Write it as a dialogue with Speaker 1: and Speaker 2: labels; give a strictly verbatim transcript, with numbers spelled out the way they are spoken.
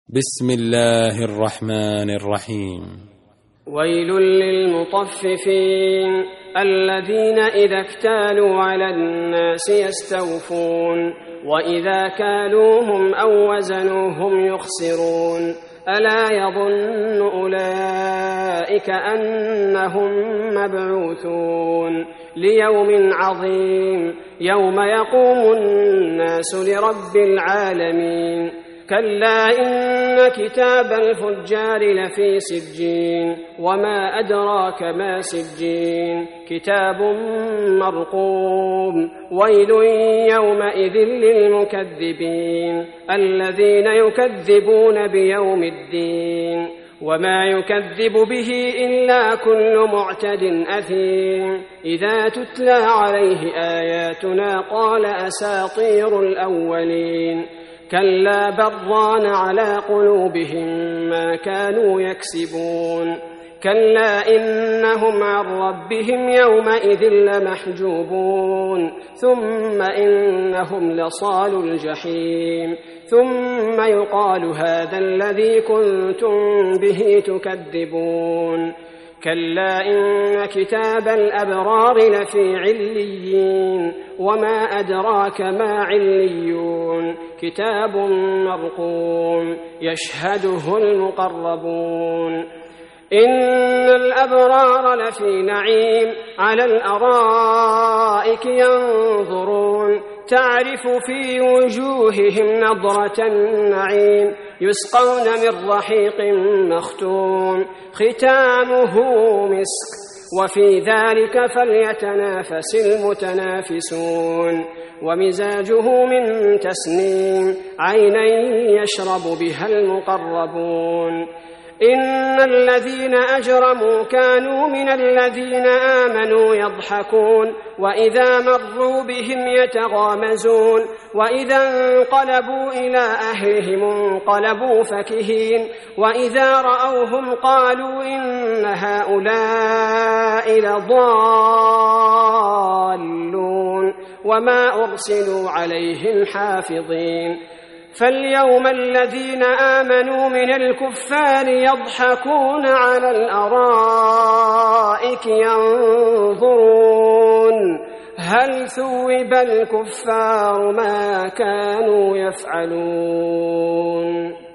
Speaker 1: بسم الله الرحمن الرحيم.
Speaker 2: ويل للمطففين الذين إذا اكتالوا على الناس يستوفون وإذا كالوهم أو وزنوهم يخسرون ألا يظن أولئك أنهم مبعوثون ليوم عظيم يوم يقوم الناس لرب العالمين كلا إن كتاب الفجار لفي سجين وما أدراك ما سجين كتاب مرقوم ويل يومئذ للمكذبين الذين يكذبون بيوم الدين وما يكذب به إلا كل معتد أثيم إذا تتلى عليه آياتنا قال أساطير الأولين كلا بران على قلوبهم ما كانوا يكسبون كلا إنهم عن ربهم يومئذ لمحجوبون ثم إنهم لصالو الجحيم ثم يقال هذا الذي كنتم به تكذبون كلا إن كتاب الأبرار لفي عليين وما أدراك ما عليون كتاب مرقوم يشهده المقربون إن الأبرار لفي نعيم على الأرائك ينظرون تعرف في وجوههم نضرة النعيم يسقون من رحيق مختوم ختامه مسك وفي ذلك فليتنافس المتنافسون ومزاجه من تسنيم عينا يشرب بها المقربون إن الذين أجرموا كانوا من الذين آمنوا يضحكون وإذا مروا بهم يتغامزون وإذا انقلبوا إلى أهلهم انقلبوا فكهين وإذا رأوهم قالوا إن هؤلاء لضالون وما أرسلوا عليهم حافظين فاليوم الذين آمنوا من الكفار يضحكون على الأرائك ينظرون هل ثوب الكفار ما كانوا يفعلون.